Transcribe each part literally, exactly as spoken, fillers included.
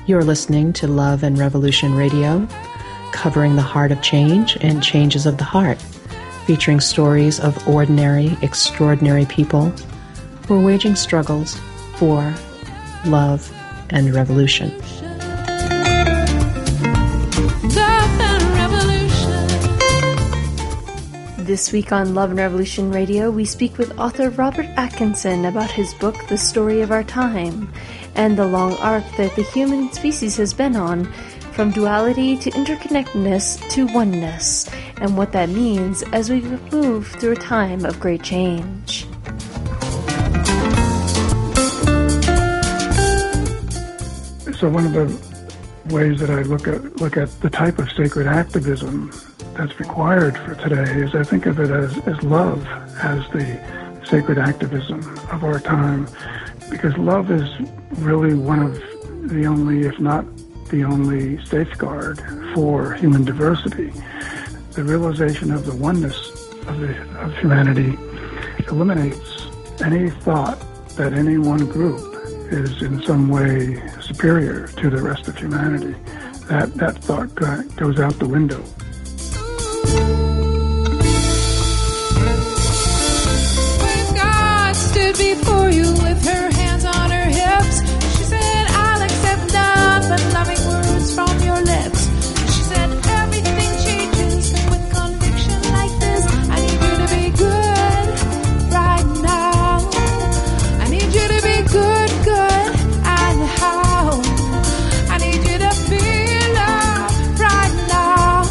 You're listening to Love and Revolution Radio, covering the heart of change and changes of the heart, featuring stories of ordinary, extraordinary people who are waging struggles for love and revolution. This week on Love and Revolution Radio, we speak with author Robert Atkinson about his book, The Story of Our Time, and the long arc that the human species has been on, from duality to interconnectedness to oneness, and what that means as we move through a time of great change. So one of the ways that I look at look at the type of sacred activism that's required for today is I think of it as, as love as the sacred activism of our time, because love is really one of the only, if not the only, safeguard for human diversity. The realization of the oneness of, the, of humanity eliminates any thought that any one group is in some way superior to the rest of humanity. That, that thought goes out the window. Before you with her hands on her hips, she said, I'll accept none but loving words from your lips. She said, everything changes with conviction like this. I need you to be good right now. I need you to be good, good, and how. I need you to feel love right now.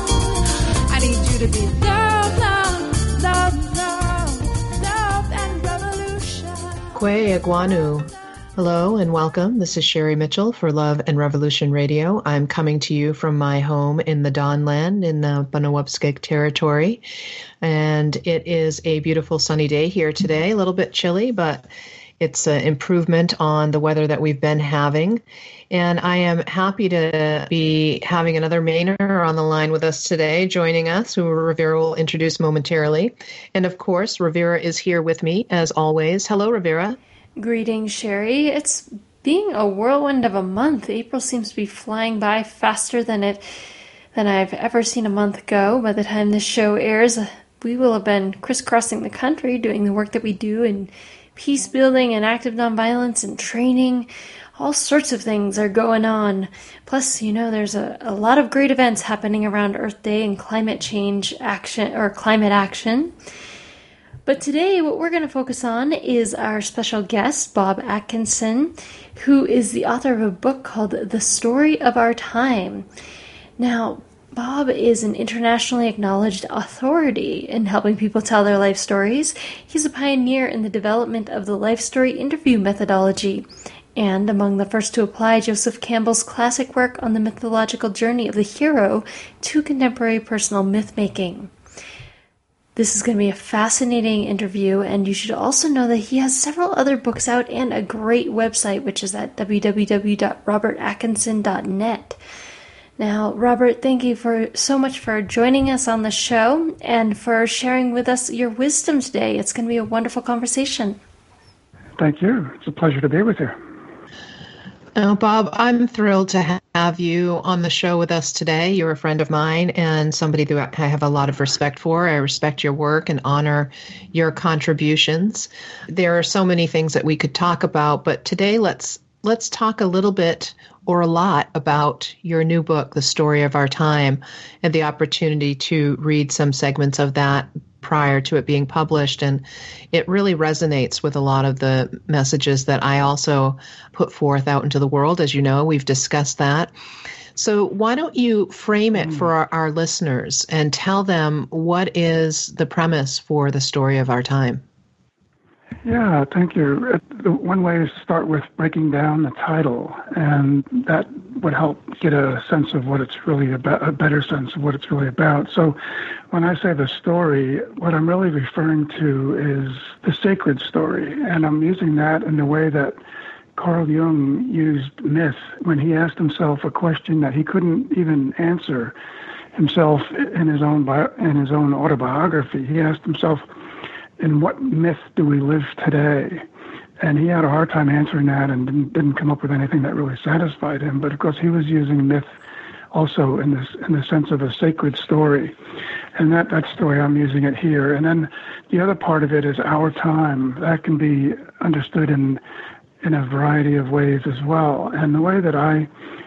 I need you to be love, love, love, love, love, and revolution. Kwe Iguanu. Hello and welcome. This is Sherry Mitchell for Love and Revolution Radio. I'm coming to you from my home in the Dawnland in the Penobscot territory. And it is a beautiful sunny day here today, a little bit chilly, but it's an improvement on the weather that we've been having. And I am happy to be having another Mainer on the line with us today, joining us, who Rivera will introduce momentarily. And of course, Rivera is here with me, as always. Hello, Rivera. Greetings, Sherry. It's being a whirlwind of a month. April seems to be flying by faster than it than I've ever seen a month go. By the time this show airs, we will have been crisscrossing the country doing the work that we do in peace building and active nonviolence and training. All sorts of things are going on. Plus, you know, there's a, a lot of great events happening around Earth Day and climate change action or climate action. But today, what we're going to focus on is our special guest, Bob Atkinson, who is the author of a book called The Story of Our Time. Now, Bob is an internationally acknowledged authority in helping people tell their life stories. He's a pioneer in the development of the life story interview methodology, and among the first to apply Joseph Campbell's classic work on the mythological journey of the hero to contemporary personal myth-making. This is going to be a fascinating interview, and you should also know that he has several other books out and a great website, which is at w w w dot robert atkinson dot net. Now, Robert, thank you for so much for joining us on the show and for sharing with us your wisdom today. It's going to be a wonderful conversation. Thank you. It's a pleasure to be with you. Oh, Bob, I'm thrilled to have you on the show with us today. You're a friend of mine and somebody that I have a lot of respect for. I respect your work and honor your contributions. There are so many things that we could talk about, but today let's let's talk a little bit or a lot about your new book, The Story of Our Time, and the opportunity to read some segments of that prior to it being published. And it really resonates with a lot of the messages that I also put forth out into the world. As you know, we've discussed that. So why don't you frame it for our, our listeners and tell them what is the premise for The Story of Our Time? Yeah, thank you. One way is to start with breaking down the title, and that would help get a sense of what it's really about, a better sense of what it's really about. So when I say the story, what I'm really referring to is the sacred story, and I'm using that in the way that Carl Jung used myth when he asked himself a question that he couldn't even answer himself in his own bio, in his own autobiography. He asked himself, in what myth do we live today? And he had a hard time answering that and didn't, didn't come up with anything that really satisfied him. But of course, he was using myth also in this in the sense of a sacred story. And that, that story, I'm using it here. And then the other part of it is our time. That can be understood in in a variety of ways as well. And the way that I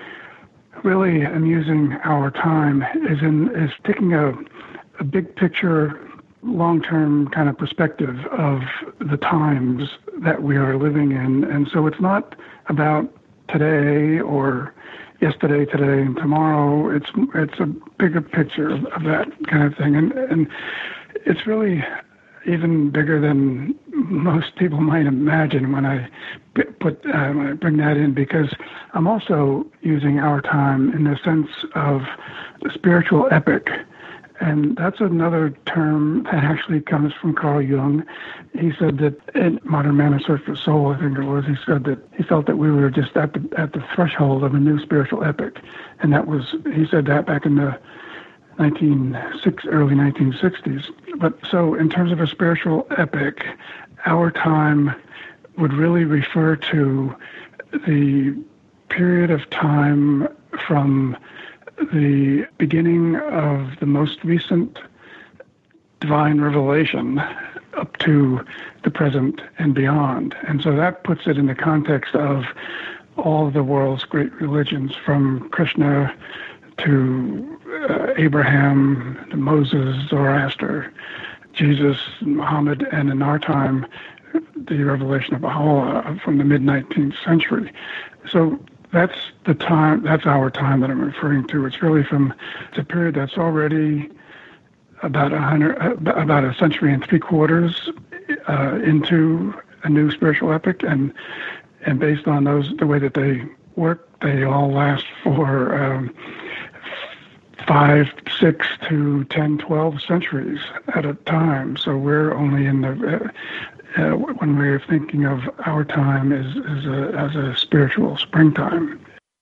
really am using our time is in is taking a a big picture, long-term kind of perspective of the times that we are living in. And so it's not about today or yesterday, today, and tomorrow. It's it's a bigger picture of, of that kind of thing. And and it's really even bigger than most people might imagine when I put uh, when I bring that in, because I'm also using our time in the sense of the spiritual epic. And that's another term that actually comes from Carl Jung. He said that in Modern Man, A Search for Soul, I think it was, he said that he felt that we were just at the at the threshold of a new spiritual epic. And that was, he said that back in the nineteen six, early nineteen sixties. But so in terms of a spiritual epic, our time would really refer to the period of time from the beginning of the most recent divine revelation up to the present and beyond. And so that puts it in the context of all of the world's great religions, from Krishna to uh, Abraham, to Moses, Zoroaster, Jesus, Muhammad, and in our time, the revelation of Baha'u'llah from the mid-nineteenth century. So that's the time, that's our time that I'm referring to. It's really from, it's a period that's already about a hundred, about a century and three quarters uh, into a new spiritual epic, and and based on those, the way that they work, they all last for um, five, six to ten, twelve centuries at a time. So we're only in the uh, Uh, one way of thinking of our time is, is a, as a spiritual springtime.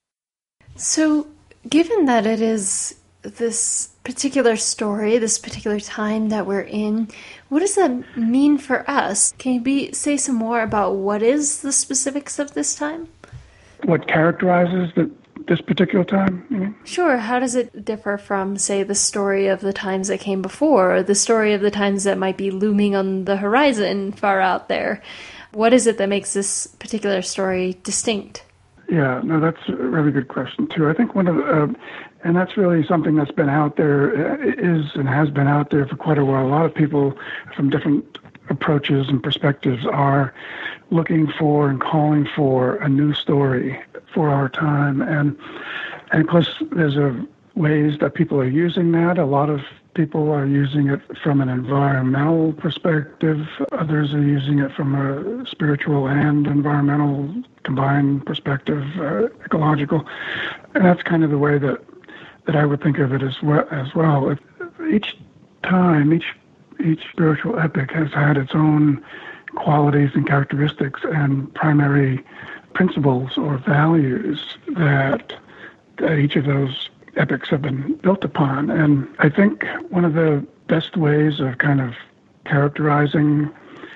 So, given that it is this particular story, this particular time that we're in, what does that mean for us? Can you be, say some more about what is the specifics of this time? What characterizes the, this particular time, you mean? Sure. How does it differ from, say, the story of the times that came before, or the story of the times that might be looming on the horizon far out there? What is it that makes this particular story distinct? Yeah, no, that's a really good question, too. I think one of the, uh, and that's really something that's been out there, uh, is and has been out there for quite a while. A lot of people from different approaches and perspectives are looking for and calling for a new story for our time. And, and of course, there's a ways that people are using that. A lot of people are using it from an environmental perspective. Others are using it from a spiritual and environmental combined perspective, uh, ecological. And that's kind of the way that, that I would think of it as well. As well. Each time, each each spiritual epic has had its own qualities and characteristics and primary principles or values that, that each of those epics have been built upon. And I think one of the best ways of kind of characterizing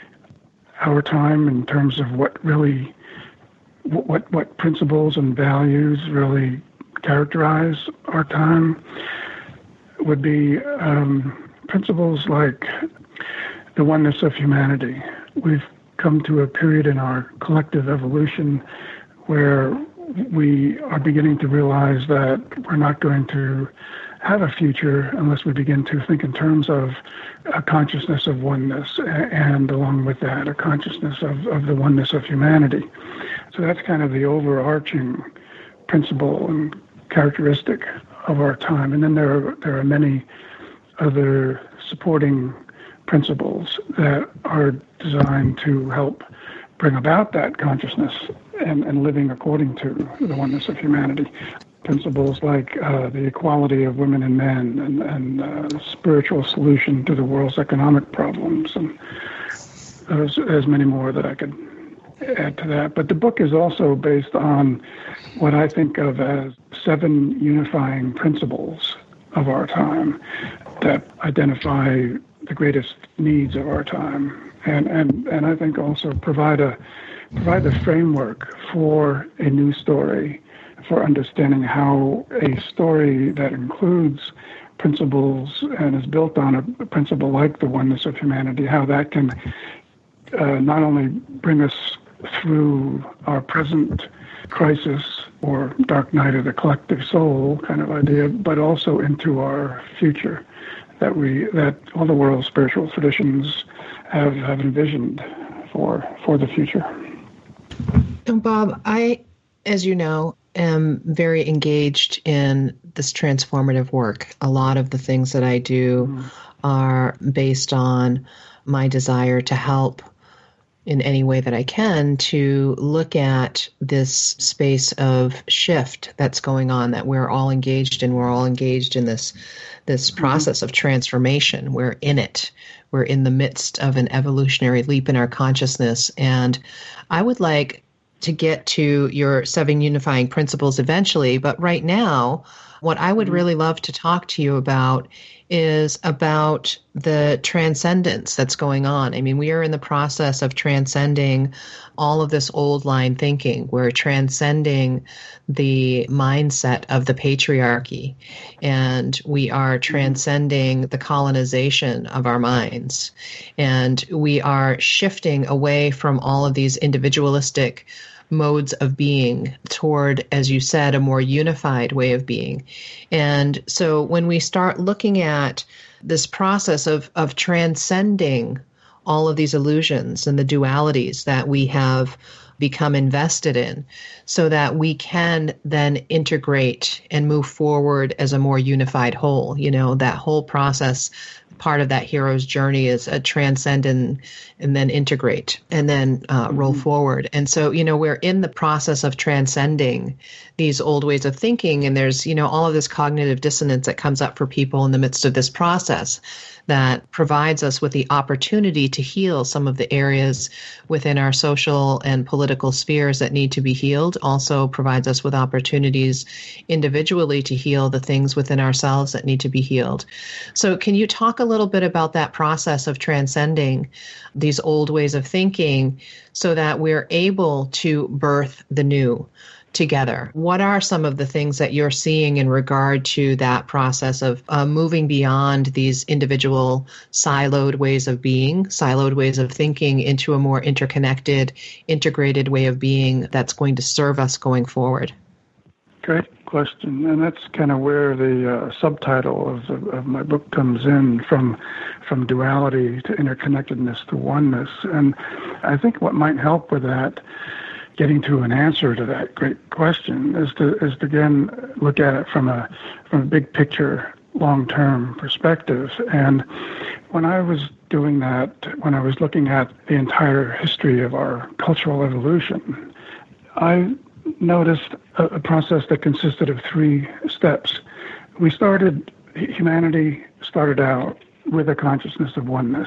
our time in terms of what really, what what principles and values really characterize our time would be um, principles like the oneness of humanity. We've come to a period in our collective evolution where we are beginning to realize that we're not going to have a future unless we begin to think in terms of a consciousness of oneness, and along with that, a consciousness of, of the oneness of humanity. So that's kind of the overarching principle and characteristic of our time. And then there are, there are many other supporting principles that are designed to help bring about that consciousness and, and living according to the oneness of humanity. Principles like uh, the equality of women and men, and, and uh, spiritual solution to the world's economic problems, and there's, there's many more that I could add to that. But the book is also based on what I think of as seven unifying principles of our time that identify the greatest needs of our time, and, and, and I think also provide a provide the framework for a new story, for understanding how a story that includes principles and is built on a principle like the oneness of humanity, how that can uh, not only bring us through our present crisis or dark night of the collective soul kind of idea, but also into our future that we that all the world's spiritual traditions have, have envisioned for for the future. So Bob, I, as you know, am very engaged in this transformative work. A lot of the things that I do mm. are based on my desire to help in any way that I can to look at this space of shift that's going on, that we're all engaged in. We're all engaged in this this process of transformation. We're in it. We're in the midst of an evolutionary leap in our consciousness. And I would like to get to your seven unifying principles eventually, but right now, what I would really love to talk to you about is about the transcendence that's going on. I mean, we are in the process of transcending all of this old line thinking. We're transcending the mindset of the patriarchy, and we are transcending the colonization of our minds. And we are shifting away from all of these individualistic modes of being toward, as you said, a more unified way of being. And so when we start looking at this process of, of transcending all of these illusions and the dualities that we have become invested in, so that we can then integrate and move forward as a more unified whole, you know, that whole process, part of that hero's journey is a transcend and, and then integrate and then uh, roll mm-hmm. forward. And so, you know, we're in the process of transcending these old ways of thinking. And there's, you know, all of this cognitive dissonance that comes up for people in the midst of this process that provides us with the opportunity to heal some of the areas within our social and political spheres that need to be healed. Also provides us with opportunities individually to heal the things within ourselves that need to be healed. So can you talk a little bit about that process of transcending these old ways of thinking so that we're able to birth the new together? What are some of the things that you're seeing in regard to that process of uh, moving beyond these individual siloed ways of being, siloed ways of thinking into a more interconnected, integrated way of being that's going to serve us going forward? Great question. And that's kind of where the uh, subtitle of, the, of my book comes in, from from duality to interconnectedness to oneness. And I think what might help with that, getting to an answer to that great question, is to is to again look at it from a from a big picture, long-term perspective. And when I was doing that, when I was looking at the entire history of our cultural evolution, I noticed a, a process that consisted of three steps. We started, humanity started out with a consciousness of oneness.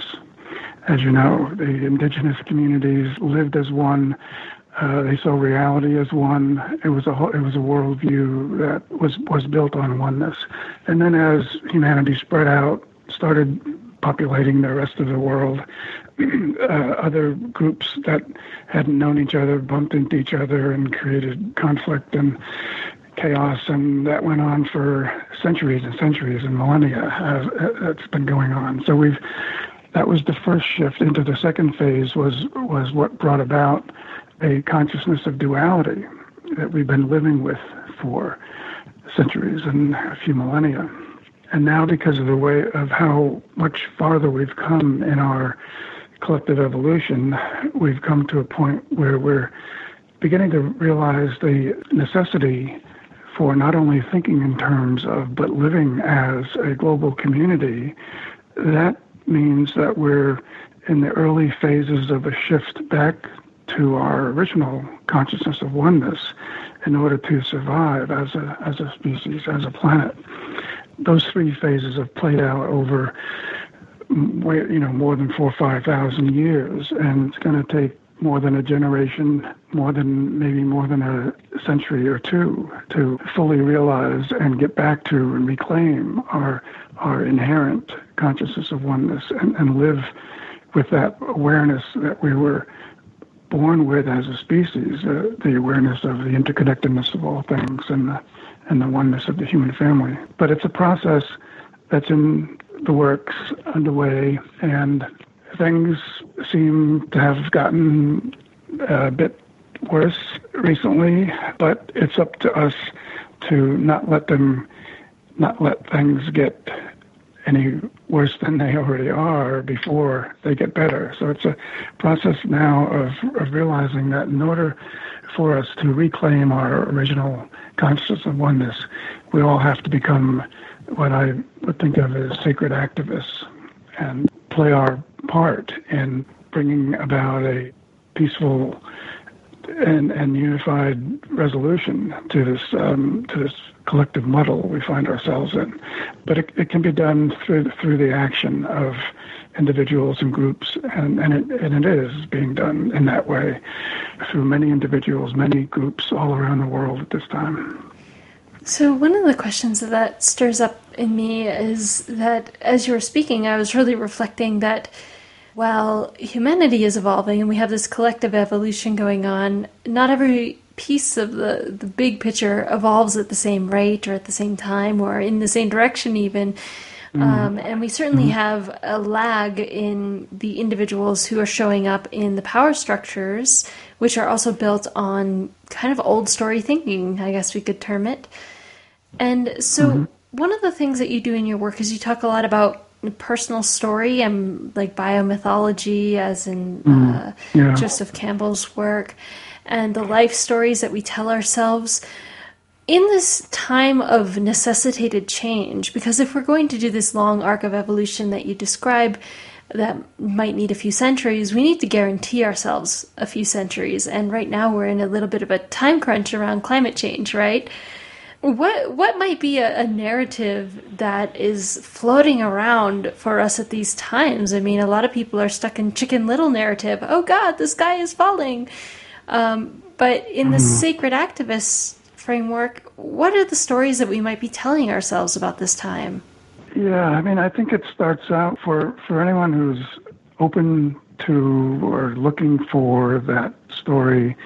As you know, the indigenous communities lived as one. Uh, they saw reality as one. It was a it was a worldview that was, was built on oneness. And then as humanity spread out, started populating the rest of the world, uh, other groups that hadn't known each other bumped into each other and created conflict and chaos, and that went on for centuries and centuries and millennia. As, that's been going on. So we've that was the first shift. Into the second phase was was what brought about a consciousness of duality that we've been living with for centuries and a few millennia. And now, because of the way of how much farther we've come in our collective evolution, we've come to a point where we're beginning to realize the necessity for not only thinking in terms of, but living as a global community. That means that we're in the early phases of a shift back to our original consciousness of oneness in order to survive as a as a species, as a planet. Those three phases have played out over, you know, more than four or five thousand years, and it's going to take more than a generation, more than maybe more than a century or two, to fully realize and get back to and reclaim our our inherent consciousness of oneness and, and live with that awareness that we were born with as a species, uh, the awareness of the interconnectedness of all things and the, and the oneness of the human family. But it's a process that's in the works, underway, and things seem to have gotten a bit worse recently, but it's up to us to not let them, not let things get any worse than they already are before they get better. So it's a process now of, of realizing that in order for us to reclaim our original consciousness of oneness, we all have to become what I would think of as sacred activists and play our part in bringing about a peaceful and, and unified resolution to this um, to this collective muddle we find ourselves in. But it, it can be done through through the action of individuals and groups, and, and, it, and it is being done in that way through many individuals, many groups all around the world at this time. So one of the questions that, that stirs up in me is that as you were speaking, I was really reflecting that while humanity is evolving and we have this collective evolution going on, not every piece of the, the big picture evolves at the same rate or at the same time or in the same direction even. Mm. Um, and we certainly mm-hmm. have a lag in the individuals who are showing up in the power structures, which are also built on kind of old story thinking, I guess we could term it. And so mm-hmm. one of the things that you do in your work is you talk a lot about personal story and like biomythology, as in mm, uh, yeah. Joseph Campbell's work, and the life stories that we tell ourselves in this time of necessitated change. Because if we're going to do this long arc of evolution that you describe that might need a few centuries, we need to guarantee ourselves a few centuries. And right now we're in a little bit of a time crunch around climate change, right? What what might be a, a narrative that is floating around for us at these times? I mean, a lot of people are stuck in Chicken Little narrative. Oh God, the sky is falling. Um, but in the mm-hmm. sacred activist framework, what are the stories that we might be telling ourselves about this time? Yeah, I mean, I think it starts out for, for anyone who's open to or looking for that story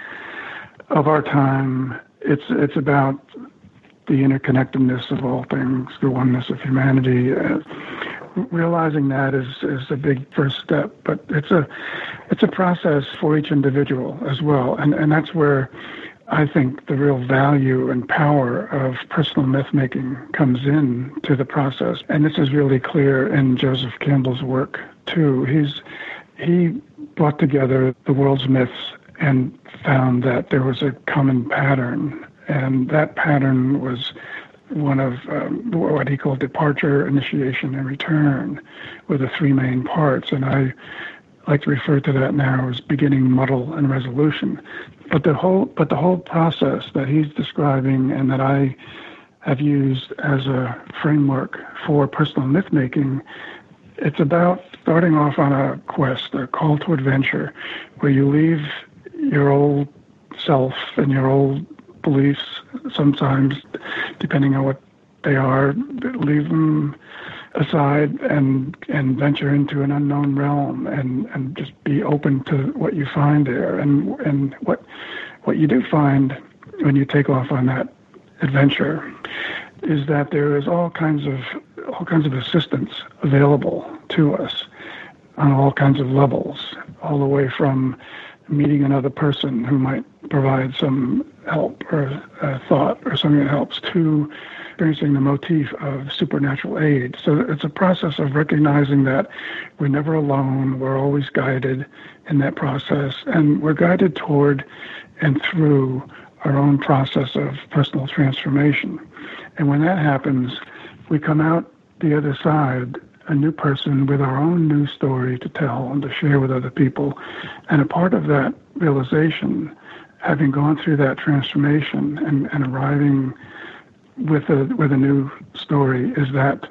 of our time. It's it's about the interconnectedness of all things, the oneness of humanity. Uh, realizing that is, is a big first step, but it's a it's a process for each individual as well, and and that's where I think the real value and power of personal myth making comes in to the process. And this is really clear in Joseph Campbell's work too. He's he brought together the world's myths and found that there was a common pattern. And that pattern was one of um, what he called departure, initiation, and return, were the three main parts. And I like to refer to that now as beginning, muddle, and resolution. But the whole, but the whole process that he's describing and that I have used as a framework for personal myth making, it's about starting off on a quest, a call to adventure, where you leave your old self and your old beliefs, sometimes, depending on what they are, leave them aside and and venture into an unknown realm and, and just be open to what you find there. And and what what you do find when you take off on that adventure is that there is all kinds of all kinds of assistance available to us on all kinds of levels, all the way from meeting another person who might provide some help or a thought or something that helps, to experiencing the motif of supernatural aid. So it's a process of recognizing that we're never alone, we're always guided in that process, and we're guided toward and through our own process of personal transformation. And when that happens, we come out the other side a new person with our own new story to tell and to share with other people. And a part of that realization, having gone through that transformation and, and arriving with a with a new story, is that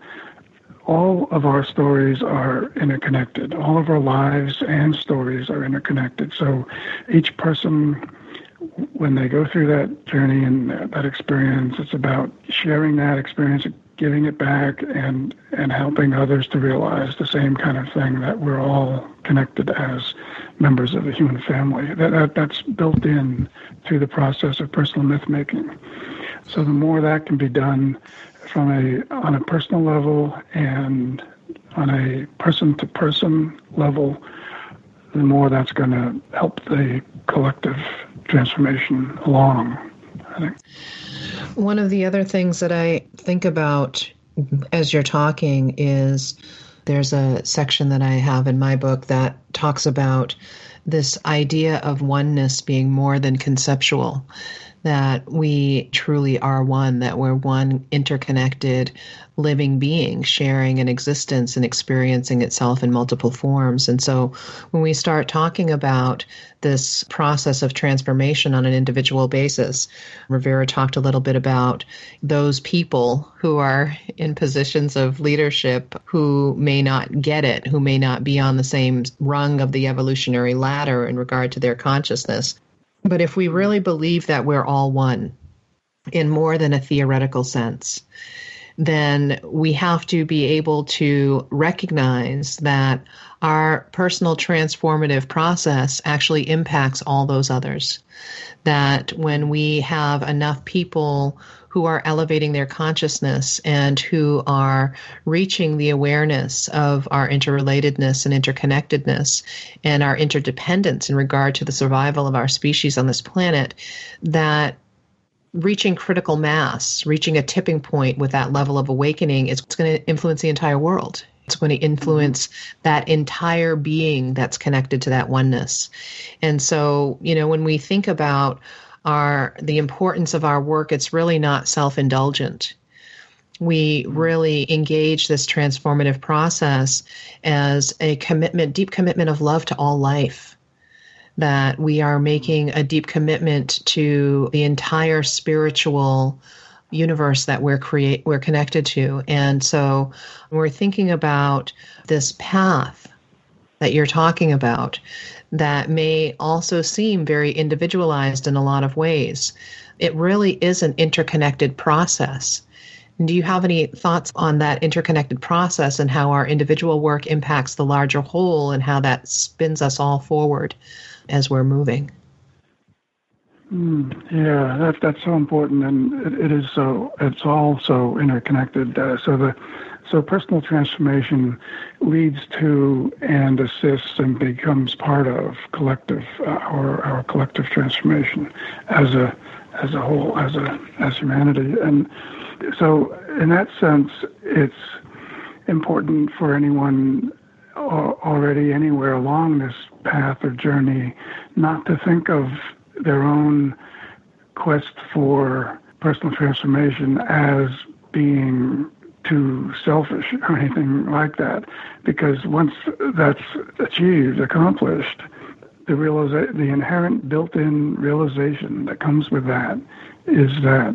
all of our stories are interconnected. All of our lives and stories are interconnected. So each person, when they go through that journey and that experience, it's about sharing that experience, giving it back, and and helping others to realize the same kind of thing, that we're all connected as members of the human family. That, that that's built in through the process of personal myth making. So the more that can be done from a on a personal level and on a person-to-person level, the more that's going to help the collective transformation along, I think. One of the other things that I think about as you're talking is there's a section that I have in my book that talks about this idea of oneness being more than conceptual, that we truly are one, that we're one interconnected living being sharing an existence and experiencing itself in multiple forms. And so when we start talking about this process of transformation on an individual basis, Rivera talked a little bit about those people who are in positions of leadership who may not get it, who may not be on the same rung of the evolutionary ladder in regard to their consciousness. But if we really believe that we're all one in more than a theoretical sense, then we have to be able to recognize that our personal transformative process actually impacts all those others. That when we have enough people who are elevating their consciousness and who are reaching the awareness of our interrelatedness and interconnectedness and our interdependence in regard to the survival of our species on this planet, that reaching critical mass, reaching a tipping point with that level of awakening, is going to influence the entire world. It's going to influence that entire being that's connected to that oneness. And so, you know, when we think about our the importance of our work, it's really not self-indulgent. We really engage this transformative process as a commitment, deep commitment of love to all life. That we are making a deep commitment to the entire spiritual universe that we're create we're connected to. And so when we're thinking about this path that you're talking about that may also seem very individualized in a lot of ways, it really is an interconnected process. Do you have any thoughts on that interconnected process and how our individual work impacts the larger whole and how that spins us all forward as we're moving? Mm, yeah, that, that's so important, and it, it is so. It's all so interconnected. Uh, so the so personal transformation leads to and assists and becomes part of collective uh, our our collective transformation as a as a whole, as a as humanity. And so in that sense, it's important for anyone already anywhere along this path or journey not to think of their own quest for personal transformation as being too selfish or anything like that, because once that's achieved, accomplished, the realiza- the inherent built-in realization that comes with that is that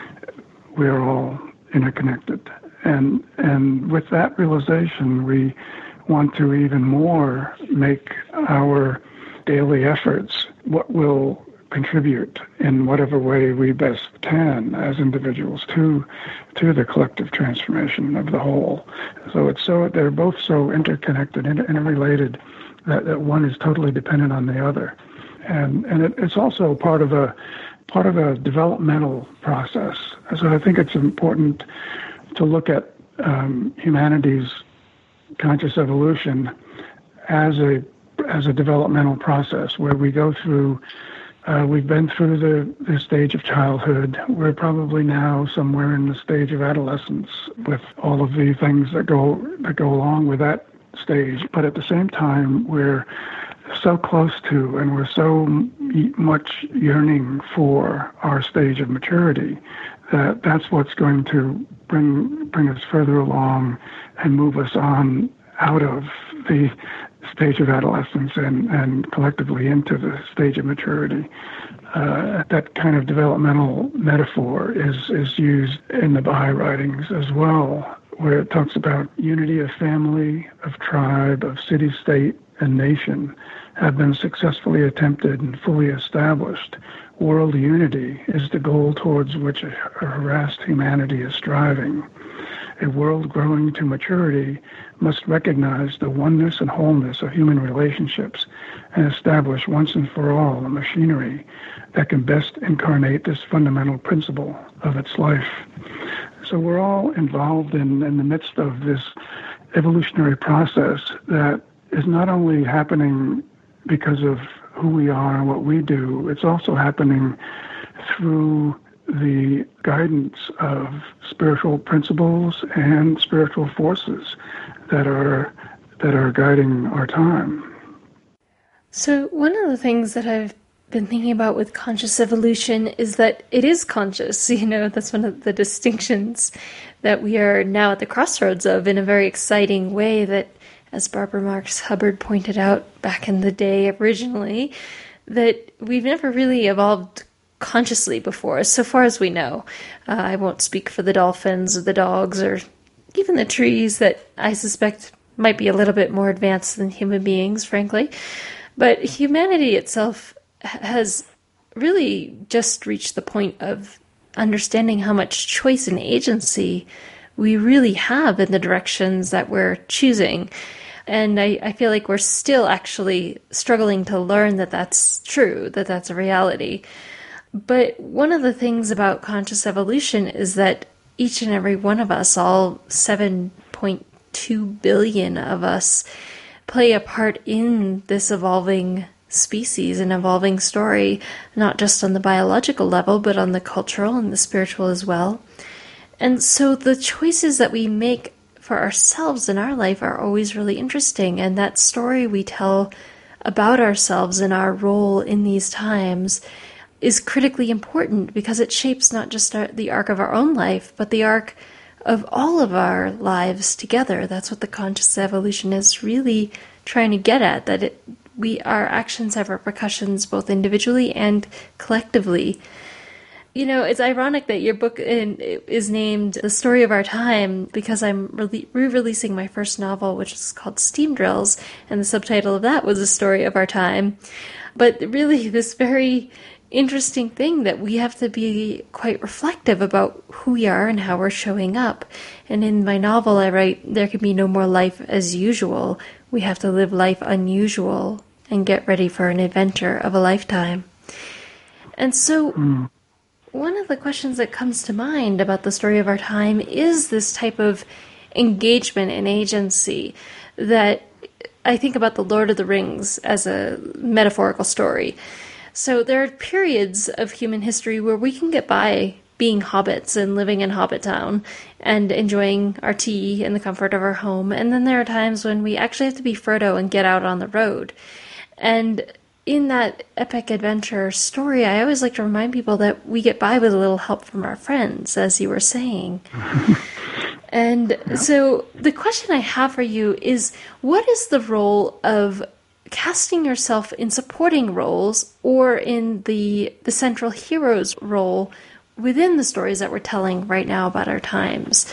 we're all interconnected. And and with that realization, we want to even more make our daily efforts what will contribute in whatever way we best can as individuals to to the collective transformation of the whole. So it's so they're both so interconnected and interrelated that, that one is totally dependent on the other. And and it, it's also part of a part of a developmental process. So I think it's important to look at um, humanity's conscious evolution as a as a developmental process where we go through, uh, we've been through the, the stage of childhood. We're probably now somewhere in the stage of adolescence with all of the things that go that go along with that stage. But at the same time, we're so close to and we're so much yearning for our stage of maturity that that's what's going to bring bring us further along and move us on out of the stage of adolescence and, and collectively into the stage of maturity. Uh, that kind of developmental metaphor is, is used in the Baha'i writings as well, where it talks about unity of family, of tribe, of city-state, and nation have been successfully attempted and fully established. World unity is the goal towards which a harassed humanity is striving. A world growing to maturity must recognize the oneness and wholeness of human relationships and establish once and for all a machinery that can best incarnate this fundamental principle of its life. So we're all involved in, in the midst of this evolutionary process that is not only happening because of who we are and what we do, it's also happening through the guidance of spiritual principles and spiritual forces that are that are guiding our time. So one of the things that I've been thinking about with conscious evolution is that it is conscious. You know, that's one of the distinctions that we are now at the crossroads of in a very exciting way that, as Barbara Marx Hubbard pointed out back in the day originally, that we've never really evolved consciously before, so far as we know. Uh, I won't speak for the dolphins or the dogs or even the trees that I suspect might be a little bit more advanced than human beings, frankly. But humanity itself has really just reached the point of understanding how much choice and agency we really have in the directions that we're choosing. And I, I feel like we're still actually struggling to learn that that's true, that that's a reality. But one of the things about conscious evolution is that each and every one of us, all seven point two billion of us, play a part in this evolving species and evolving story, not just on the biological level, but on the cultural and the spiritual as well. And so the choices that we make for ourselves in our life are always really interesting. And that story we tell about ourselves and our role in these times is critically important because it shapes not just our, the arc of our own life, but the arc of all of our lives together. That's what the conscious evolution is really trying to get at, that it, we our actions have repercussions both individually and collectively. You know, it's ironic that your book in, is named The Story of Our Time because I'm re- re-releasing my first novel, which is called Steam Drills, and the subtitle of that was The Story of Our Time. But really, this very interesting thing that we have to be quite reflective about who we are and how we're showing up. And in my novel, I write, there can be no more life as usual. We have to live life unusual and get ready for an adventure of a lifetime. And so mm. one of the questions that comes to mind about the story of our time is this type of engagement and agency that I think about the Lord of the Rings as a metaphorical story. So there are periods of human history where we can get by being hobbits and living in Hobbit Town and enjoying our tea in the comfort of our home. And then there are times when we actually have to be Frodo and get out on the road. And in that epic adventure story, I always like to remind people that we get by with a little help from our friends, as you were saying. And yeah. So the question I have for you is, what is the role of casting yourself in supporting roles or in the the central hero's role within the stories that we're telling right now about our times?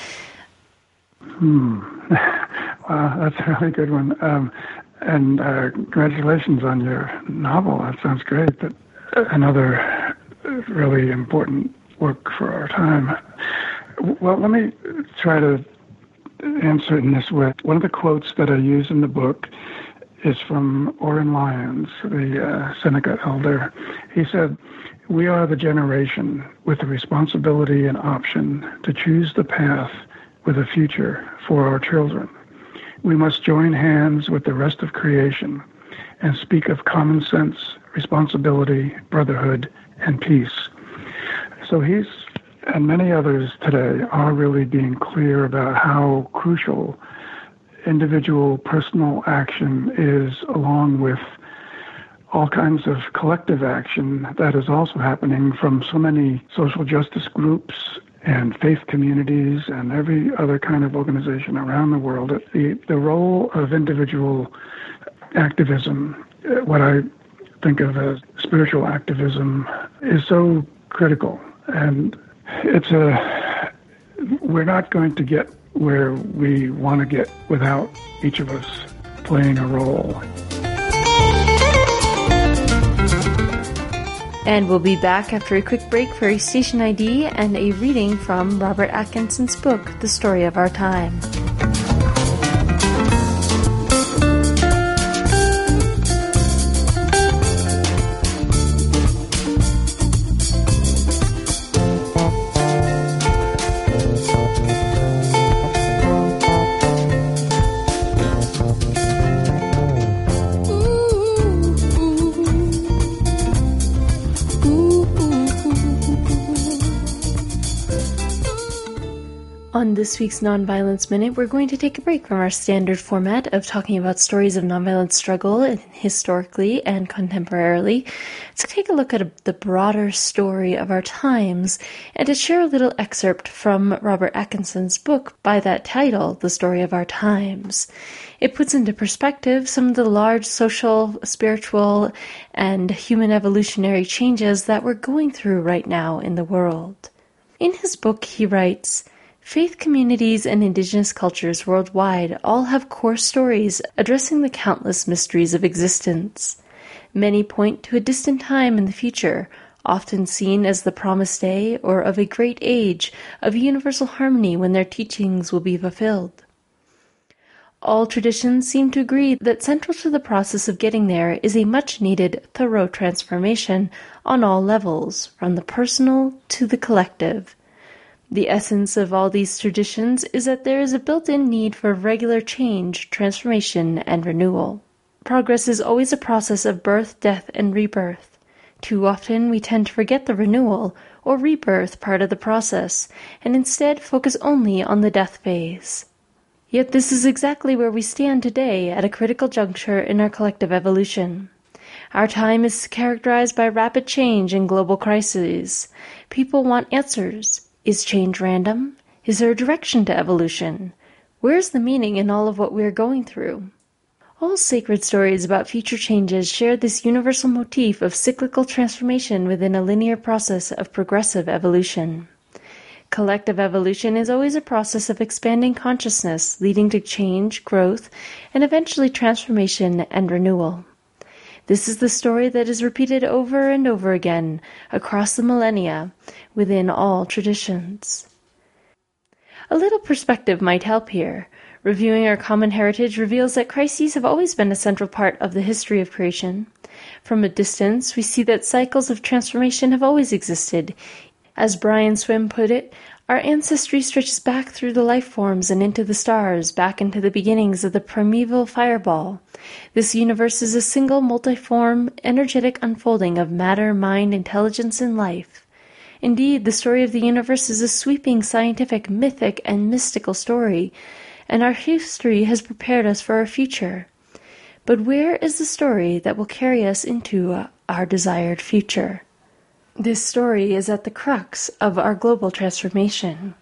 Hmm. Wow, that's a really good one. Um, and uh, congratulations on your novel. That sounds great. But another really important work for our time. Well, let me try to answer it in this way. One of the quotes that I use in the book is from Oren Lyons, the uh, Seneca elder. He said, "We are the generation with the responsibility and option to choose the path with a future for our children. We must join hands with the rest of creation and speak of common sense, responsibility, brotherhood, and peace." So he's, and many others today, are really being clear about how crucial individual personal action is, along with all kinds of collective action that is also happening from so many social justice groups and faith communities and every other kind of organization around the world. The, the role of individual activism, what I think of as spiritual activism, is so critical. And it's a, we're not going to get where we want to get without each of us playing a role. And we'll be back after a quick break for a station I D and a reading from Robert Atkinson's book, The Story of Our Time. On this week's Nonviolence Minute, we're going to take a break from our standard format of talking about stories of nonviolent struggle historically and contemporarily to take a look at the broader story of our times and to share a little excerpt from Robert Atkinson's book by that title, The Story of Our Times. It puts into perspective some of the large social, spiritual, and human evolutionary changes that we're going through right now in the world. In his book, he writes, "Faith communities and indigenous cultures worldwide all have core stories addressing the countless mysteries of existence. Many point to a distant time in the future, often seen as the promised day or of a great age of universal harmony when their teachings will be fulfilled. All traditions seem to agree that central to the process of getting there is a much-needed, thorough transformation on all levels, from the personal to the collective. The essence of all these traditions is that there is a built-in need for regular change, transformation, and renewal. Progress is always a process of birth, death, and rebirth. Too often we tend to forget the renewal or rebirth part of the process, and instead focus only on the death phase. Yet this is exactly where we stand today at a critical juncture in our collective evolution. Our time is characterized by rapid change and global crises. People want answers. Is change random? Is there a direction to evolution? Where's the meaning in all of what we are going through? All sacred stories about future changes share this universal motif of cyclical transformation within a linear process of progressive evolution. Collective evolution is always a process of expanding consciousness, leading to change, growth, and eventually transformation and renewal. This is the story that is repeated over and over again across the millennia within all traditions. A little perspective might help here. Reviewing our common heritage reveals that crises have always been a central part of the history of creation. From a distance, we see that cycles of transformation have always existed. As Brian Swimme put it, our ancestry stretches back through the life forms and into the stars, back into the beginnings of the primeval fireball. This universe is a single, multiform, energetic unfolding of matter, mind, intelligence, and life. Indeed, the story of the universe is a sweeping, scientific, mythic, and mystical story, and our history has prepared us for our future. But where is the story that will carry us into our desired future? This story is at the crux of our global transformation.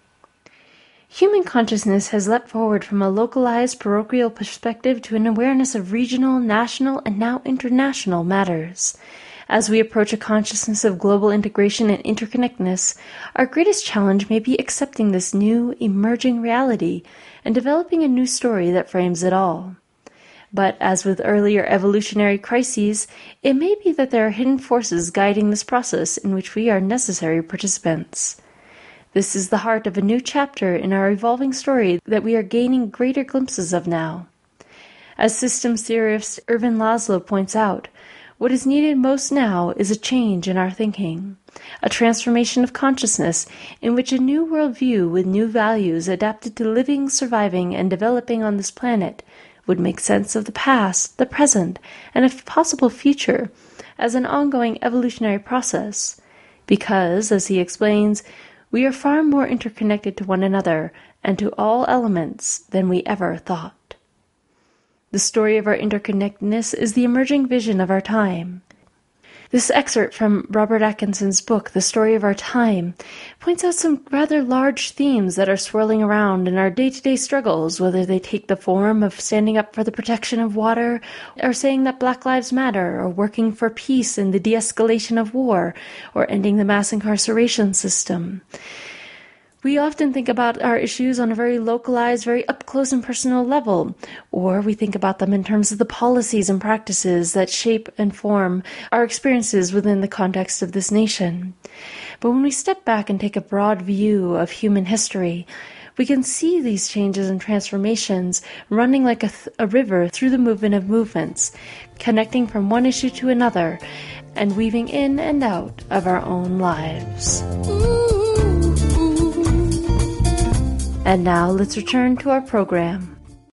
Human consciousness has leapt forward from a localized parochial perspective to an awareness of regional, national, and now international matters. As we approach a consciousness of global integration and interconnectedness, our greatest challenge may be accepting this new, emerging reality and developing a new story that frames it all. But as with earlier evolutionary crises, it may be that there are hidden forces guiding this process in which we are necessary participants. This is the heart of a new chapter in our evolving story that we are gaining greater glimpses of now. As systems theorist Ervin Laszlo points out, what is needed most now is a change in our thinking, a transformation of consciousness in which a new worldview with new values adapted to living, surviving, and developing on this planet would make sense of the past, the present, and a possible future as an ongoing evolutionary process, because, as he explains, we are far more interconnected to one another and to all elements than we ever thought. The story of our interconnectedness is the emerging vision of our time. This excerpt from Robert Atkinson's book, The Story of Our Time, points out some rather large themes that are swirling around in our day-to-day struggles, whether they take the form of standing up for the protection of water, or saying that Black Lives Matter, or working for peace and the de-escalation of war, or ending the mass incarceration system. We often think about our issues on a very localized, very up-close and personal level, or we think about them in terms of the policies and practices that shape and form our experiences within the context of this nation. But when we step back and take a broad view of human history, we can see these changes and transformations running like a, th- a river through the movement of movements, connecting from one issue to another, and weaving in and out of our own lives. And now let's return to our program.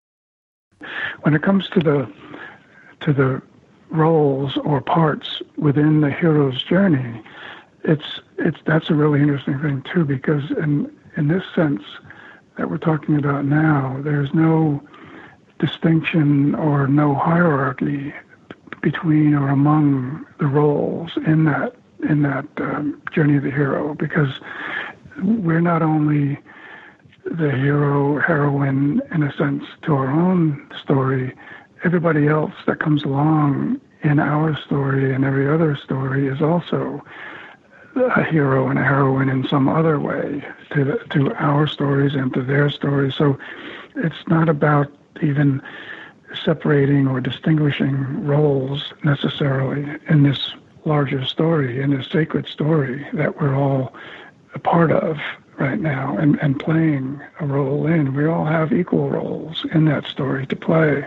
When it comes to the to the roles or parts within the hero's journey, it's it's that's a really interesting thing too, because in in this sense that we're talking about now, there's no distinction or no hierarchy between or among the roles in that in that um, journey of the hero, because we're not only the hero, heroine, in a sense, to our own story. Everybody else that comes along in our story and every other story is also a hero and a heroine in some other way to the, to our stories and to their stories. So it's not about even separating or distinguishing roles necessarily in this larger story, in this sacred story that we're all a part of right now and, and playing a role in. We all have equal roles in that story to play.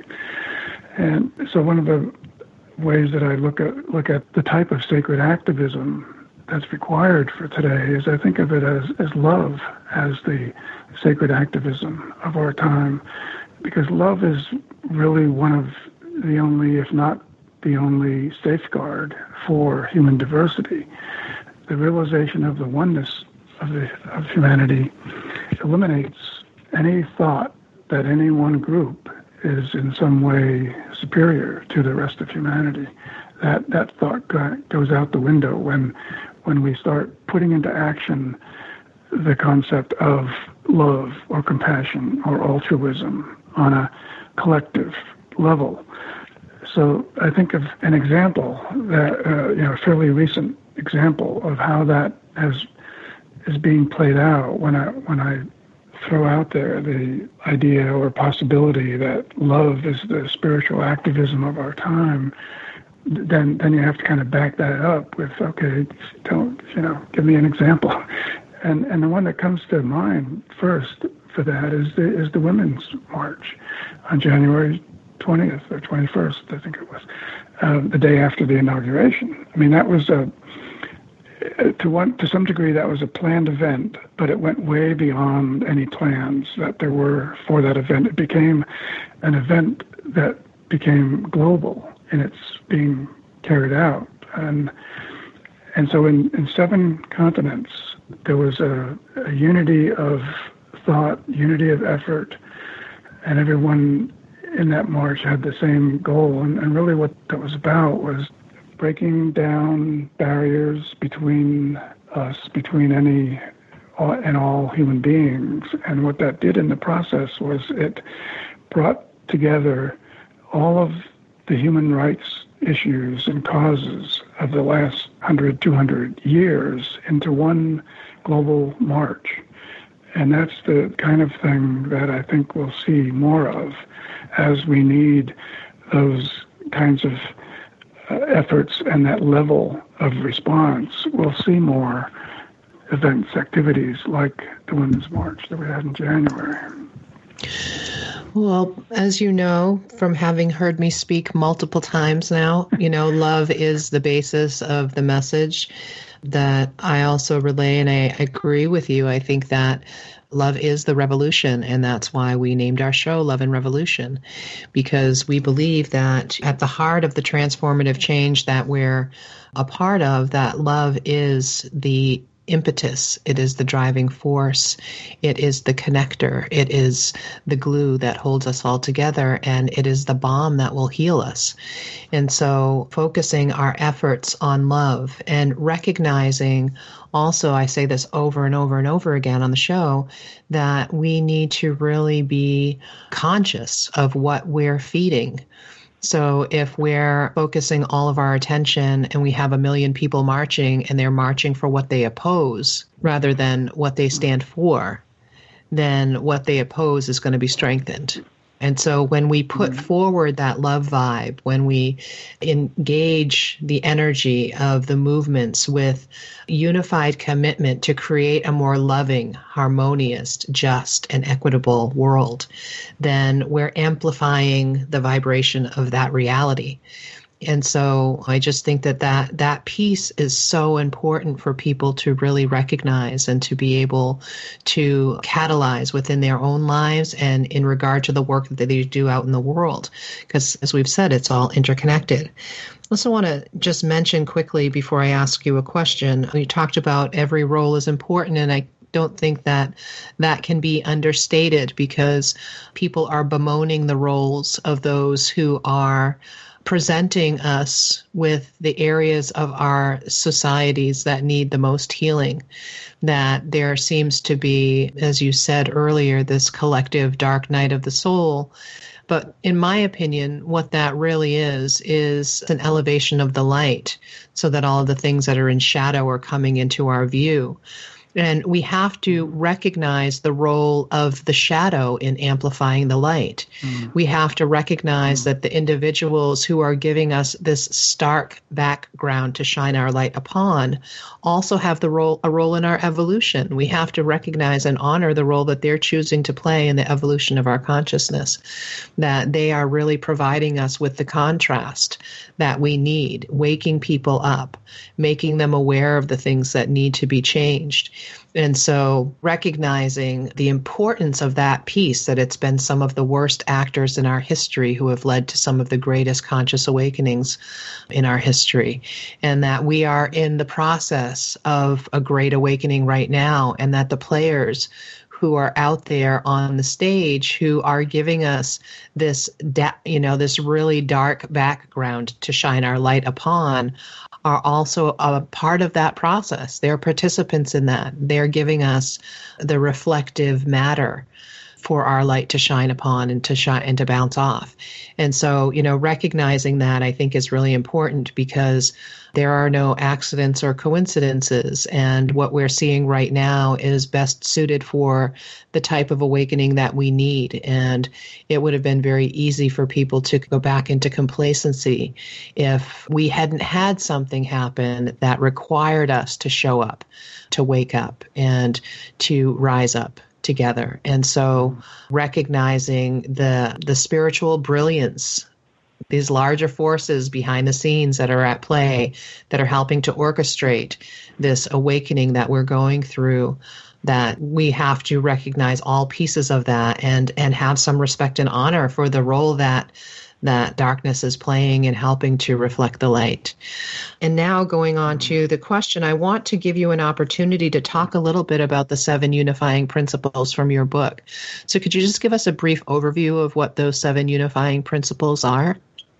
And so one of the ways that I look at look at the type of sacred activism that's required for today is I think of it as, as love as the sacred activism of our time, because love is really one of the only, if not the only, safeguard for human diversity. The realization of the oneness of, the, of humanity eliminates any thought that any one group is in some way superior to the rest of humanity. That that thought goes out the window when when we start putting into action the concept of love or compassion or altruism on a collective level. So I think of an example that uh, you know, a fairly recent example of how that has is being played out when I when I throw out there the idea or possibility that love is the spiritual activism of our time. Then then you have to kind of back that up with, okay, don't you know, give me an example. And and the one that comes to mind first for that is the is the Women's March on January twentieth or twenty-first, I think it was, uh, the day after the inauguration. I mean, that was a to one to some degree that was a planned event, but it went way beyond any plans that there were for that event. It became an event that became global in its being carried out, and and so in, in seven continents there was a, a unity of thought, unity of effort, and everyone in that march had the same goal. And, and really what that was about was breaking down barriers between us, between any all, and all human beings. And what that did in the process was it brought together all of the human rights issues and causes of the last one hundred, two hundred years into one global march. And that's the kind of thing that I think we'll see more of as we need those kinds of uh, efforts and that level of response. We'll see more events, activities like the Women's March that we had in January. Well, as you know, from having heard me speak multiple times now, you know, love is the basis of the message that I also relay, and I agree with you. I think that love is the revolution, and that's why we named our show Love and Revolution, because we believe that at the heart of the transformative change that we're a part of, that love is the impetus, it is the driving force, it is the connector, it is the glue that holds us all together, and it is the balm that will heal us. And so focusing our efforts on love and recognizing also, I say this over and over and over again on the show, that we need to really be conscious of what we're feeding So if we're focusing all of our attention and we have a million people marching and they're marching for what they oppose rather than what they stand for, then what they oppose is going to be strengthened. And so when we put mm-hmm. forward that love vibe, when we engage the energy of the movements with unified commitment to create a more loving, harmonious, just, and equitable world, then we're amplifying the vibration of that reality. And so I just think that, that that piece is so important for people to really recognize and to be able to catalyze within their own lives and in regard to the work that they do out in the world. Because as we've said, it's all interconnected. I also want to just mention quickly before I ask you a question, you talked about every role is important, and I don't think that that can be understated because people are bemoaning the roles of those who are presenting us with the areas of our societies that need the most healing, that there seems to be, as you said earlier, this collective dark night of the soul. But in my opinion, what that really is, is an elevation of the light so that all of the things that are in shadow are coming into our view. And we have to recognize the role of the shadow in amplifying the light. Mm. We have to recognize mm. that the individuals who are giving us this stark background to shine our light upon also have the role, a role in our evolution. We have to recognize and honor the role that they're choosing to play in the evolution of our consciousness, that they are really providing us with the contrast that we need, waking people up, making them aware of the things that need to be changed. And so recognizing the importance of that piece, that it's been some of the worst actors in our history who have led to some of the greatest conscious awakenings in our history, and that we are in the process of a great awakening right now, and that the players who are out there on the stage who are giving us this, da- you know, this really dark background to shine our light upon are also a part of that process. They're participants in that. They're giving us the reflective matter for our light to shine upon and to shine and to bounce off. And so, you know, recognizing that I think is really important because there are no accidents or coincidences. And what we're seeing right now is best suited for the type of awakening that we need. And it would have been very easy for people to go back into complacency if we hadn't had something happen that required us to show up, to wake up, and to rise up together. And so recognizing the the spiritual brilliance, these larger forces behind the scenes that are at play, that are helping to orchestrate this awakening that we're going through, that we have to recognize all pieces of that and and have some respect and honor for the role that that darkness is playing in helping to reflect the light. And now going on to the question, I want to give you an opportunity to talk a little bit about the seven unifying principles from your book. So could you just give us a brief overview of what those seven unifying principles are?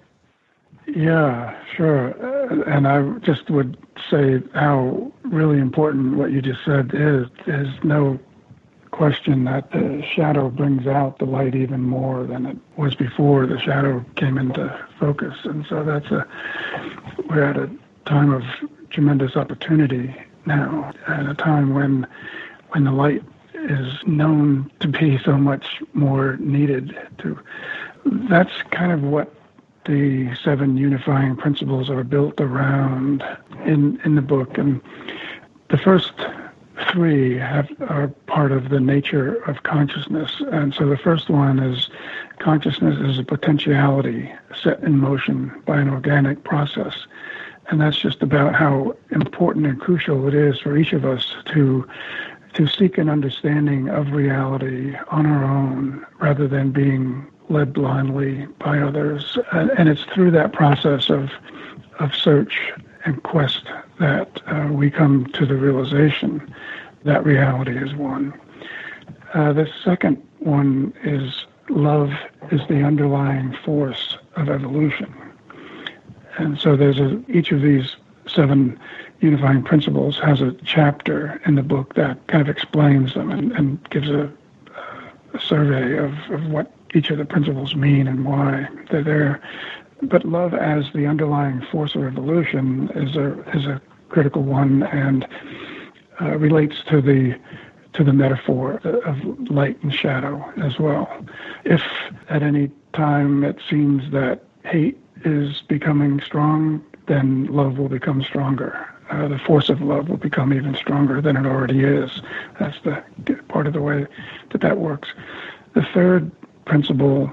Yeah, sure. Uh, and I just would say how really important what you just said is. There's no question that the shadow brings out the light even more than it was before the shadow came into focus. And so that's a, we're at a time of tremendous opportunity now, at a time when when the light is known to be so much more needed. To that's kind of what the seven unifying principles are built around in in the book. And the first three have, are part of the nature of consciousness. And so the first one is consciousness is a potentiality set in motion by an organic process. And that's just about how important and crucial it is for each of us to to seek an understanding of reality on our own rather than being led blindly by others. And, and it's through that process of of search and quest that uh, we come to the realization that reality is one. Uh, the second one is love is the underlying force of evolution. And so there's a, each of these seven unifying principles has a chapter in the book that kind of explains them and, and gives a, a survey of, of what each of the principles mean and why they're there. But love as the underlying force of evolution is a is a critical one, and uh, relates to the to the metaphor of light and shadow as well. If at any time it seems that hate is becoming strong, then love will become stronger. Uh, the force of love will become even stronger than it already is. That's the part of the way that that works. The third principle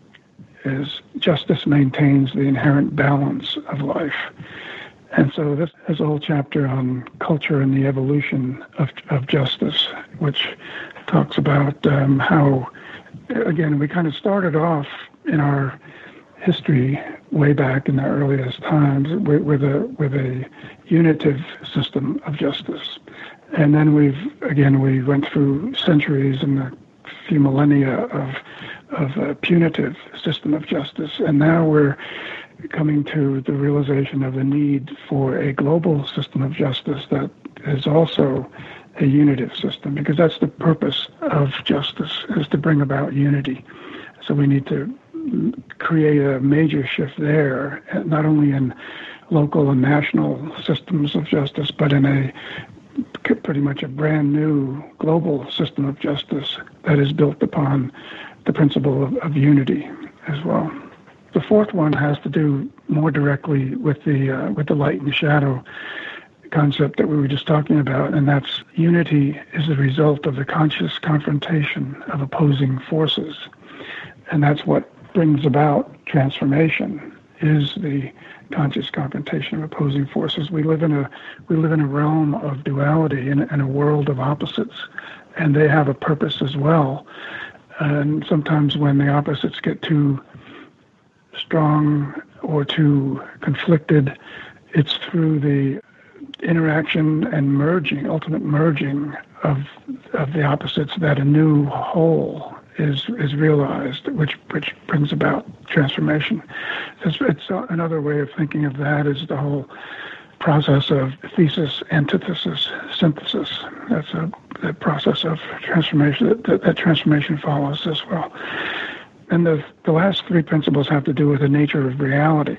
is justice maintains the inherent balance of life. And so this is a whole chapter on culture and the evolution of, of justice, which talks about um, how, again, we kind of started off in our history way back in the earliest times with, with a with a unitive system of justice. And then we've, again, we went through centuries and a few millennia of of a punitive system of justice, and now we're coming to the realization of the need for a global system of justice that is also a unitive system, because that's the purpose of justice, is to bring about unity. So we need to create a major shift there, not only in local and national systems of justice, but in a pretty much a brand new global system of justice that is built upon the principle of, of unity as well. The fourth one has to do more directly with the uh, with the light and shadow concept that we were just talking about, and that's unity is the result of the conscious confrontation of opposing forces, and that's what brings about transformation, is the conscious confrontation of opposing forces. We live in a we live in a realm of duality, in, in a world of opposites, and they have a purpose as well. And sometimes when the opposites get too strong or too conflicted, it's through the interaction and merging, ultimate merging of of the opposites, that a new whole is is realized, which which brings about transformation. It's, it's another way of thinking of that is the whole process of thesis, antithesis, synthesis. That's a the process of transformation that, that, that transformation follows as well. And the the last three principles have to do with the nature of reality.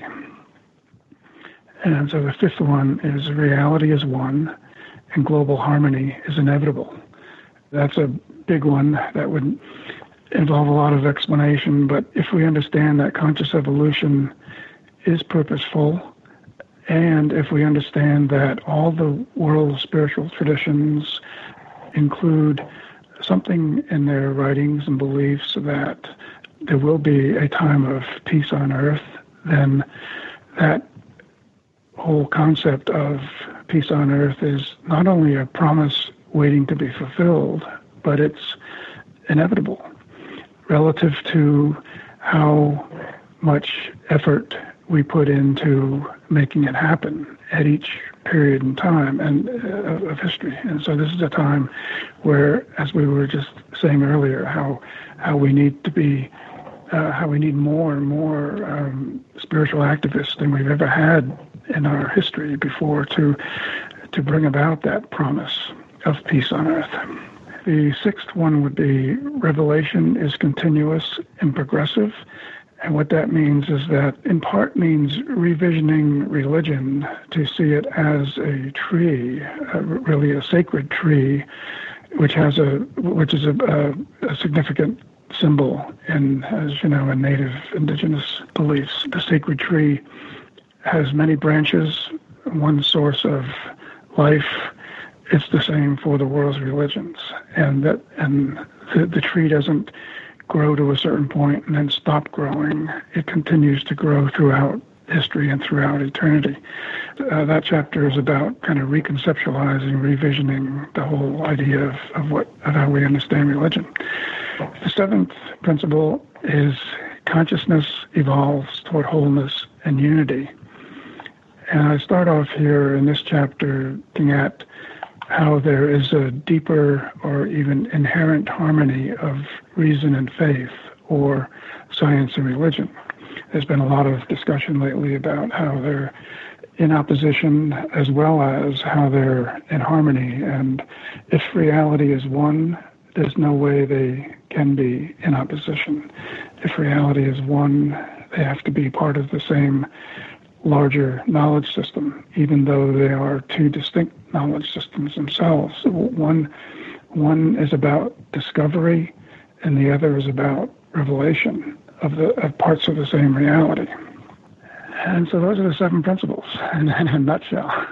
And so the fifth one is reality is one, and global harmony is inevitable. That's a big one that would involve a lot of explanation, but if we understand that conscious evolution is purposeful, and if we understand that all the world's spiritual traditions include something in their writings and beliefs that there will be a time of peace on earth, then that whole concept of peace on earth is not only a promise waiting to be fulfilled, but it's inevitable relative to how much effort we put into making it happen at each period in time and uh, of history. And so this is a time where, as we were just saying earlier, how how we need to be, uh, how we need more and more um, spiritual activists than we've ever had in our history before to to bring about that promise of peace on earth. The sixth one would be revelation is continuous and progressive. And what that means is that in part means revisioning religion to see it as a tree, uh, really a sacred tree, which has a which is a, a, a significant symbol in, as you know, in native indigenous beliefs. The sacred tree has many branches, one source of life. It's the same for the world's religions, and that and the, the tree doesn't grow to a certain point and then stop growing. It continues to grow throughout history and throughout eternity. Uh, that chapter is about kind of reconceptualizing, revisioning the whole idea of, of what of how we understand religion. The seventh principle is consciousness evolves toward wholeness and unity. And I start off here in this chapter looking at how there is a deeper or even inherent harmony of reason and faith, or science and religion. There's been a lot of discussion lately about how they're in opposition as well as how they're in harmony. And if reality is one, there's no way they can be in opposition. If reality is one, they have to be part of the same larger knowledge system, even though they are two distinct knowledge systems themselves. One, one is about discovery, and the other is about revelation of the of parts of the same reality. And so those are the seven principles in, in a nutshell.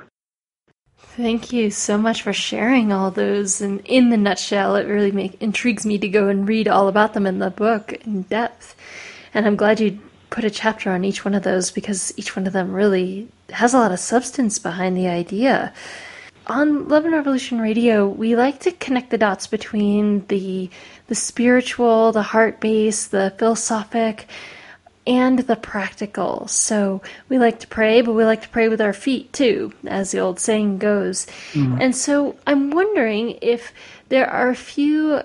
Thank you so much for sharing all those. And in the nutshell, it really make, intrigues me to go and read all about them in the book in depth. And I'm glad you put a chapter on each one of those, because each one of them really has a lot of substance behind the idea. On Love and Revolution Radio, we like to connect the dots between the the spiritual, the heart-based, the philosophic, and the practical. So we like to pray, but we like to pray with our feet too, as the old saying goes. Mm. And so I'm wondering if there are a few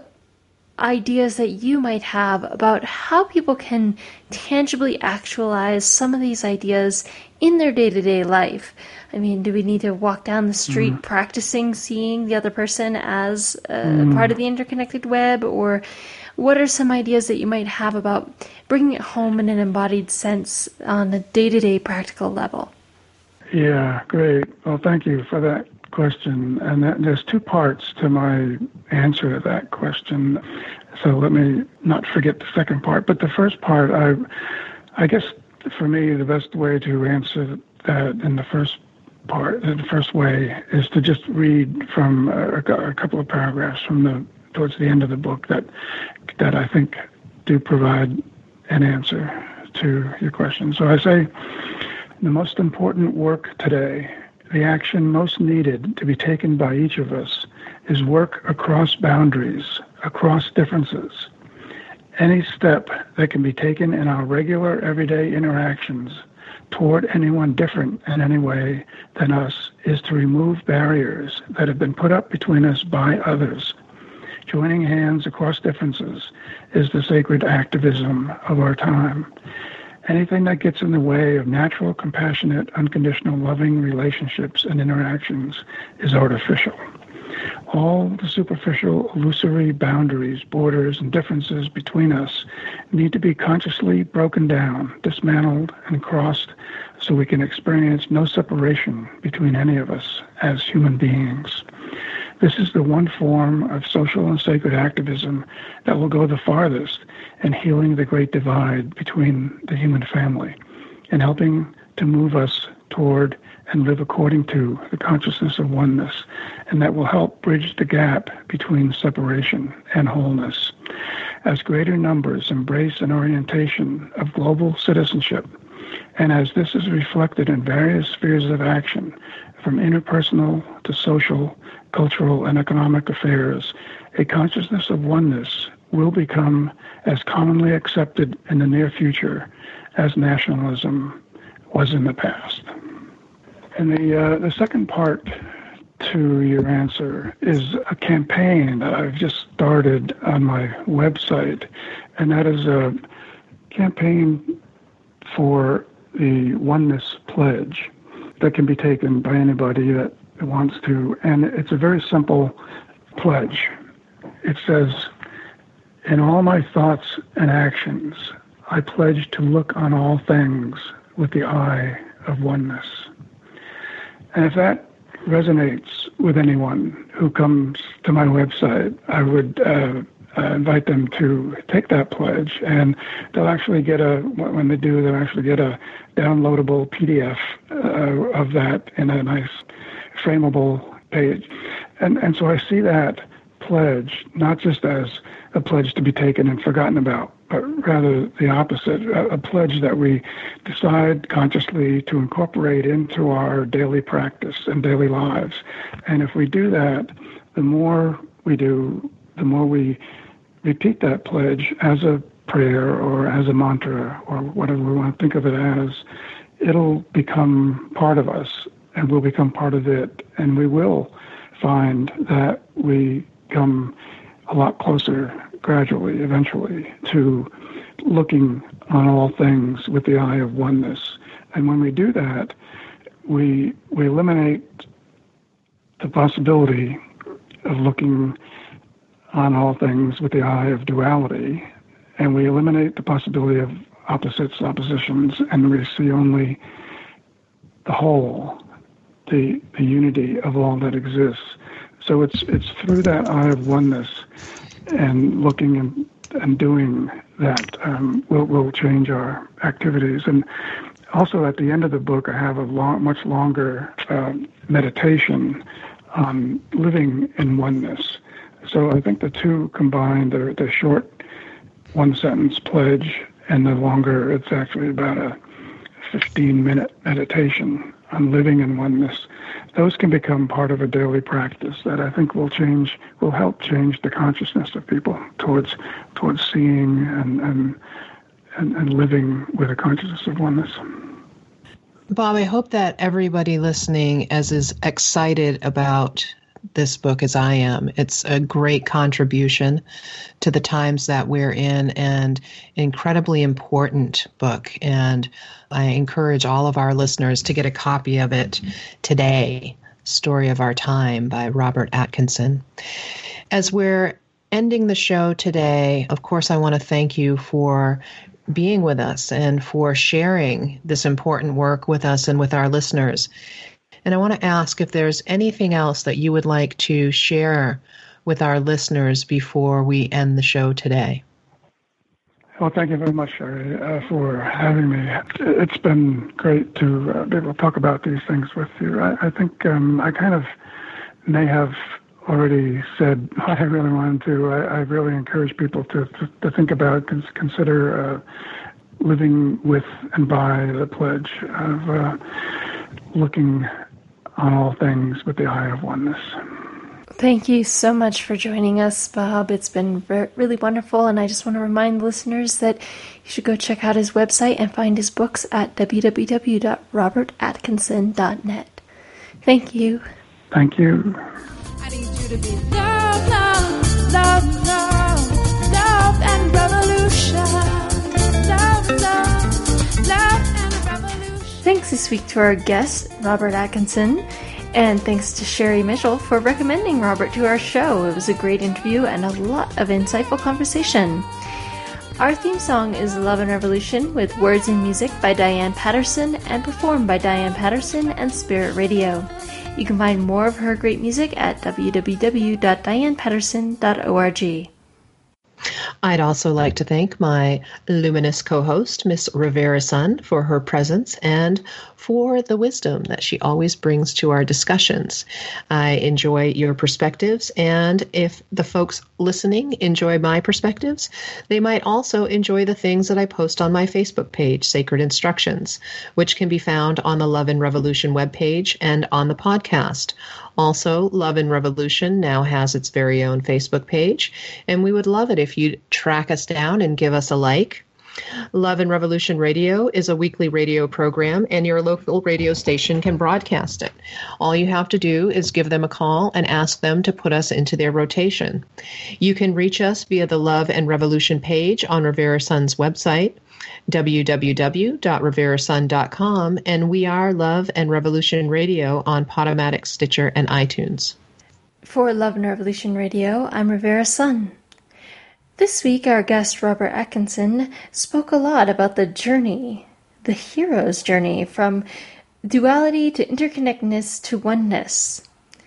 ideas that you might have about how people can tangibly actualize some of these ideas in their day-to-day life. I mean, do we need to walk down the street mm. practicing seeing the other person as a mm. part of the interconnected web? Or what are some ideas that you might have about bringing it home in an embodied sense on a day-to-day practical level? Yeah, great. Well, thank you for that question. And that, there's two parts to my answer to that question. So let me not forget the second part. But the first part, I, I guess for me, the best way to answer that in the first part, the first way, is to just read from a, a couple of paragraphs from the towards the end of the book that that I think do provide an answer to your question. So I say, the most important work today, the action most needed to be taken by each of us, is work across boundaries, across differences. Any step that can be taken in our regular everyday interactions toward anyone different in any way than us is to remove barriers that have been put up between us by others. Joining hands across differences is the sacred activism of our time. Anything that gets in the way of natural, compassionate, unconditional, loving relationships and interactions is artificial. All the superficial, illusory boundaries, borders, and differences between us need to be consciously broken down, dismantled, and crossed so we can experience no separation between any of us as human beings. This is the one form of social and sacred activism that will go the farthest in healing the great divide between the human family and helping to move us toward and live according to the consciousness of oneness, and that will help bridge the gap between separation and wholeness. As greater numbers embrace an orientation of global citizenship, and as this is reflected in various spheres of action, from interpersonal to social, cultural, and economic affairs, a consciousness of oneness will become as commonly accepted in the near future as nationalism was in the past. And the uh, the second part to your answer is a campaign that I've just started on my website, and that is a campaign for the Oneness Pledge that can be taken by anybody that wants to. And it's a very simple pledge. It says, "In all my thoughts and actions, I pledge to look on all things with the eye of oneness." And if that resonates with anyone who comes to my website, I would uh, uh, invite them to take that pledge, and they'll actually get a, when they do, they'll actually get a downloadable P D F uh, of that in a nice frameable page. And, and so I see that pledge not just as a pledge to be taken and forgotten about, but rather the opposite, a, a pledge that we decide consciously to incorporate into our daily practice and daily lives. And if we do that, the more we do, the more we repeat that pledge as a prayer or as a mantra or whatever we want to think of it as, it'll become part of us and we'll become part of it. And we will find that we come a lot closer gradually, eventually, to looking on all things with the eye of oneness. And when we do that, we we eliminate the possibility of looking on all things with the eye of duality, and we eliminate the possibility of opposites, oppositions, and we see only the whole, the, the unity of all that exists. So it's it's through that eye of oneness and looking and, and doing that um, will will change our activities. And also at the end of the book, I have a long, much longer uh, meditation on living in oneness. So I think the two combined, the, the short one-sentence pledge and the longer, it's actually about a fifteen-minute meditation on living in oneness. Those can become part of a daily practice that I think will change, will help change the consciousness of people towards towards seeing and and and, and living with a consciousness of oneness. Bob, I hope that everybody listening is as excited about this book as I am. It's a great contribution to the times that we're in and incredibly important book. And I encourage all of our listeners to get a copy of it today, Story of Our Time by Robert Atkinson. As we're ending the show today, of course, I want to thank you for being with us and for sharing this important work with us and with our listeners. And I want to ask if there's anything else that you would like to share with our listeners before we end the show today. Well, thank you very much, Sherry, uh, for having me. It's been great to uh, be able to talk about these things with you. I, I think um, I kind of may have already said what I really wanted to. I, I really encourage people to, to, to think about, cons- consider uh, living with and by the pledge of uh, looking on all things with the eye of oneness. Thank you so much for joining us, Bob. It's been re- really wonderful, and I just want to remind listeners that you should go check out his website and find his books at w w w dot robert atkinson dot net. Thank you. Thank you. I need you to be love, love, love, love, love and revolution. Love, love, love and revolution. Thanks this week to our guest, Robert Atkinson, and thanks to Sherry Mitchell for recommending Robert to our show. It was a great interview and a lot of insightful conversation. Our theme song is Love and Revolution with words and music by Diane Patterson and performed by Diane Patterson and Spirit Radio. You can find more of her great music at w w w dot diane patterson dot org. I'd also like to thank my luminous co-host, Miss Rivera Sun, for her presence and for the wisdom that she always brings to our discussions. I enjoy your perspectives, and if the folks listening enjoy my perspectives, they might also enjoy the things that I post on my Facebook page, Sacred Instructions, which can be found on the Love and Revolution webpage and on the podcast. Also, Love and Revolution now has its very own Facebook page, and we would love it if you'd track us down and give us a like. Love and Revolution Radio is a weekly radio program, and your local radio station can broadcast it. All you have to do is give them a call and ask them to put us into their rotation. You can reach us via the Love and Revolution page on Rivera Sun's website, w w w dot rivera sun dot com, and we are Love and Revolution Radio on Podomatic, Stitcher, and iTunes. For Love and Revolution Radio, I'm Rivera Sun. This week, our guest, Robert Atkinson, spoke a lot about the journey, the hero's journey, from duality to interconnectedness to oneness.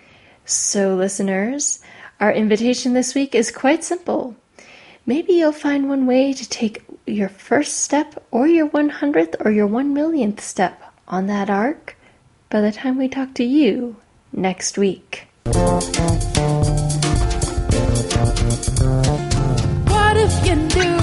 So, listeners, our invitation this week is quite simple. Maybe you'll find one way to take your first step or your one hundredth or your one millionth step on that arc by the time we talk to you next week. What if you knew